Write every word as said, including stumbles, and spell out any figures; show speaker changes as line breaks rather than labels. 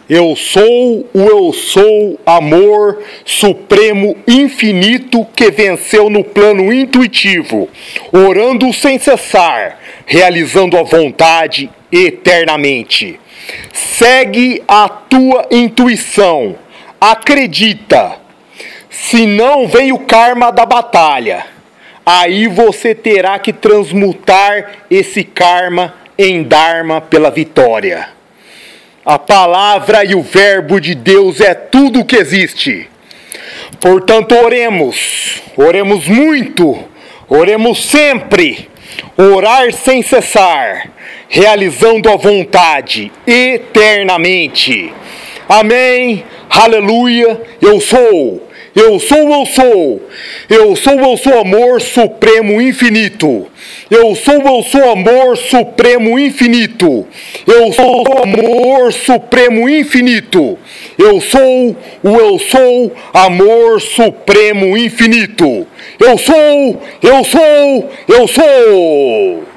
Eu sou o eu sou, amor supremo infinito que venceu no plano intuitivo, orando sem cessar, realizando a vontade eternamente. Segue a tua intuição, acredita. Se não vem o karma da batalha, aí você terá que transmutar esse karma em dharma pela vitória. A palavra e o verbo de Deus é tudo o que existe. Portanto, oremos, oremos muito, oremos sempre, orar sem cessar, realizando a vontade eternamente. Amém, aleluia, eu sou. Eu sou, eu sou, eu sou, eu sou amor supremo infinito. Eu sou, eu sou amor supremo infinito. Eu sou amor supremo infinito. Eu sou o eu sou amor supremo infinito. Eu sou, eu sou, eu sou.